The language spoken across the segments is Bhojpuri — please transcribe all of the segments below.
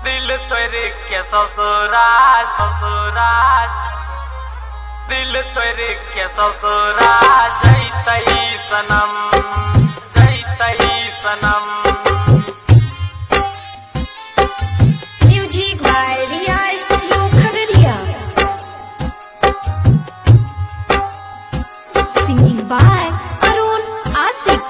दिल तोरे के ससुराल ससुराल दिल तोरे के ससुराल जैतई सनम जैतई सनम। Music by Riya studio Khagaria. Singing by Arun Asif.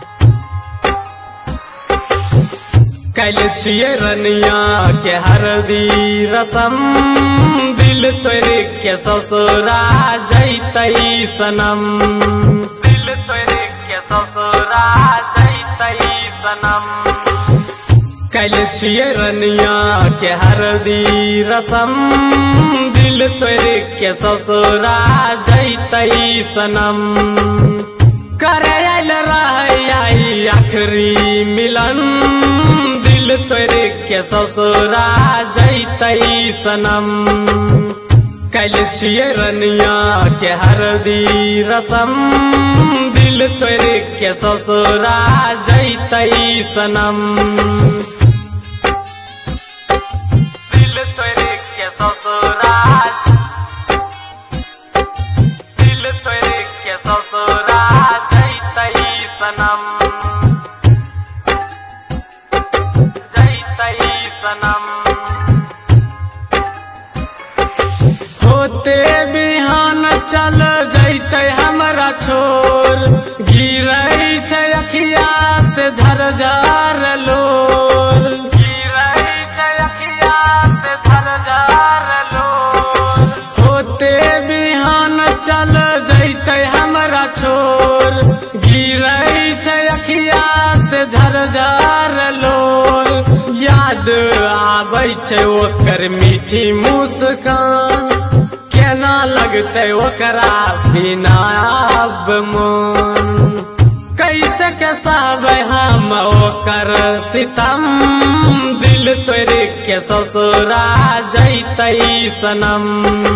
कैल छिए रनिया के हरदी रसम दिल तोरे के ससुराल जैतई सनम दिल तोरे के ससुराल जैतई सनम। कैल छिए रनिया के हरदी रसम दिल तोरे के ससुराल जैतई सनम। करे आइल रही आखिरी मिलन दिल तोरे के ससुराल जैतई सनम। कैल छिए रनिया के हरदी रसम दिल तोरे के ससुराल जैतई सनम। दिल तोरे के ससुराल दिल तोरे के ससुराल जैतई सनम जैतई सनम। होते बिहान चल जैते हमरा छोर गिरई छै अखिया से झरझर लोर गिरई छै अखिया से झरझर लोर। होते बिहान चल जैते हमरा छोर गिरई छै अखिया से झरझर लोर। याद आबै छै ओकर मीठी मुस्कान केना लगते ओकरा बिना अब मन। कैसे के सहबै हम ओकर सितम दिल तोरे के ससुराल जैतई सनम।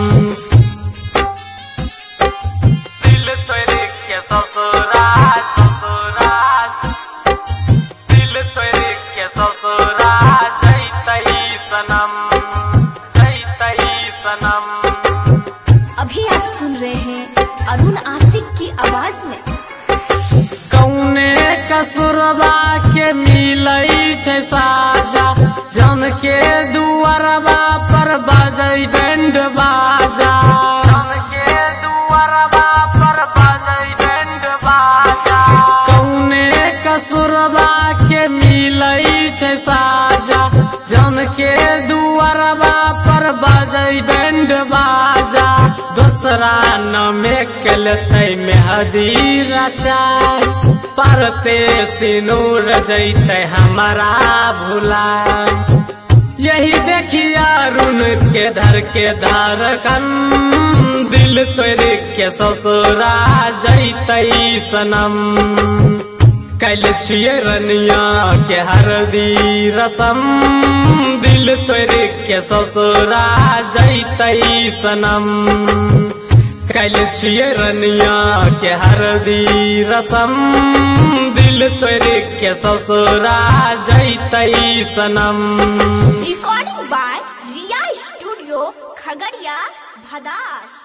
दिल तोरे के ससुराल ससुराल दिल तोरे के ससुराल जैतई सनम जैतई सनम। अभी आप सुन रहे हैं अरुण आसिफ की आवाज में। कौने कसुरबा के मिलई छै साजा जन के दुआरबा पर बजै बैंड बाजा जन के दुआरबा पर बजै बैंड बाजा। कौने कसुरबा के मिलई छै साजा जन के दुआरबा पर बजै बैंड बाजा। दूसरा नामे कलतै मेहदी रचाय परते सिनूर जैते हमारा भुला। यही देखिया अरुण के धर के धड़कन दिल तोरे के ससुराल जैतई सनम। कैल छिए रनिया के हरदी रसम दिल तोरे के ससुराल जैतई सनम। कैल छिए रनिया के हरदी रसम दिल तोरे के ससुराल जैतई सनम। Recording by Riya studio Khagaria Bhadas.